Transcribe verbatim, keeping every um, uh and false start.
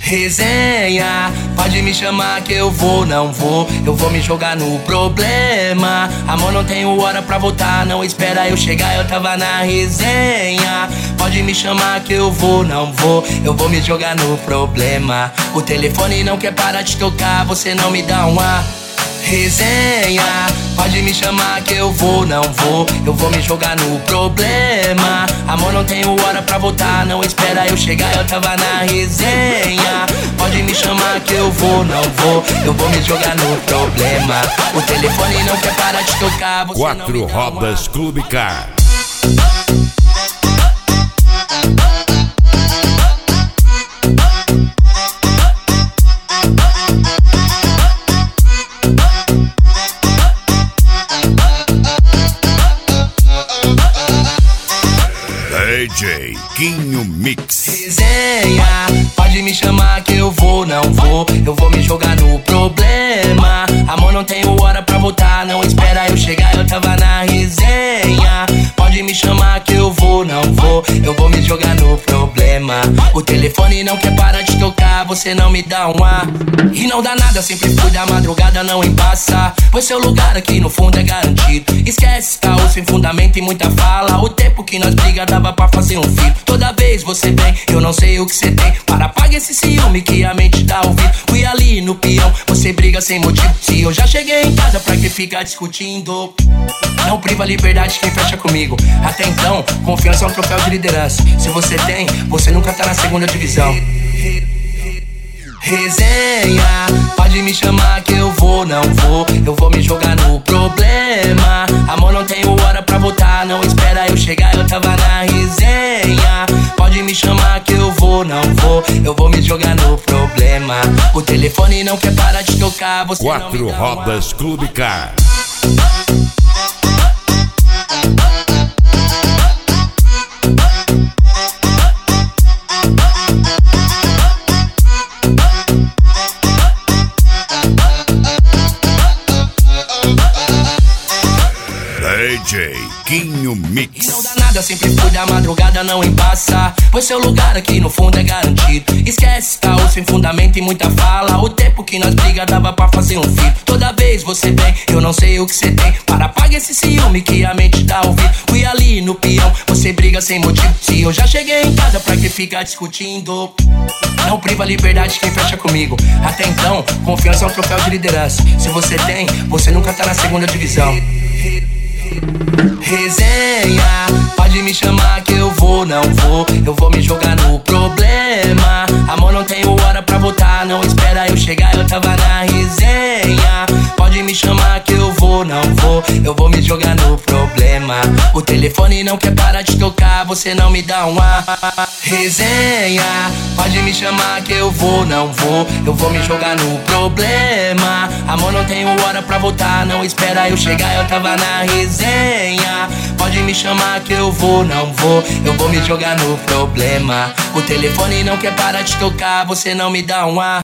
Resenha, pode me chamar que eu vou, não vou. Eu vou me jogar no problema. Amor, não tenho hora pra voltar, não espera eu chegar, eu tava na resenha. Pode me chamar que eu vou, não vou. Eu vou me jogar no problema. O telefone não quer parar de tocar, você não me dá um ar. Resenha, pode me chamar que eu vou, não vou. Eu vou me jogar no problema. Amor, não tenho hora pra voltar, não espera eu chegar, eu tava na resenha. Pode me chamar que eu vou, não vou. Eu vou me jogar no problema. O telefone não quer parar de tocar, você Quatro não me dá Rodas uma... Clube Car. D J Quinho Mix. Resenha, pode me chamar que eu vou, não vou. Eu vou me jogar no problema. Amor, não tenho hora pra voltar, não espera eu chegar, eu tava na resenha. Pode me chamar que eu vou, não vou. Eu vou me jogar no problema. O telefone não quer parar de tocar, você não me dá um ar. E não dá nada, sempre fui da madrugada, não embaça. Pois seu lugar aqui no fundo é garantido. Esquece caô sem fundamento e muita fala. O tempo que nós briga dava pra fazer um filho. Toda vez você vem, eu não sei o que você tem. Para, apaga esse ciúme que a mente dá ouvido. Fui ali no peão, você briga sem motivo. Se eu já cheguei em casa, pra que ficar discutindo? Não priva a liberdade quem fecha comigo. Até então, confiança é um troféu de liderança. Se você tem, você nunca tá na segunda divisão. Resenha, pode me chamar que eu vou, não vou. Eu vou me jogar no problema. Amor, não tenho hora pra voltar, não espera eu chegar, eu tava na resenha. Pode me chamar que eu vou, não vou. Eu vou me jogar no problema. O telefone não quer parar de tocar, você não me Quatro dá Rodas Clube Car. D J Quinho Mix. E não dá nada, sempre fui da madrugada, não embaça. Pois seu lugar aqui no fundo é garantido. Esquece caô sem fundamento e muita fala. O tempo que nós briga dava pra fazer um filho. Toda vez você vem, eu não sei o que você tem. Para, apaga esse ciúme que a mente dá ouvido. Fui ali no peão, você briga sem motivo. Se eu já cheguei em casa, pra que ficar discutindo? Não priva a liberdade quem fecha comigo. Até então, confiança é um troféu de liderança. Se você tem, você nunca tá na segunda divisão. Resenha, pode me chamar que eu vou, não vou. Eu vou me jogar no problema. Amor, não tenho hora pra voltar, não espera eu chegar, eu tava na resenha. Pode me chamar que eu vou, não vou. Eu vou me jogar no problema. O telefone não quer parar de tocar, você não me dá um ar. Resenha, pode me chamar que eu vou, não vou. Eu vou me jogar no problema. Amor, não tenho hora pra voltar, não espera eu chegar, eu tava na resenha. Pode me chamar que eu vou, não vou. Eu vou me jogar no problema. O telefone não quer parar de tocar, você não me dá um ar.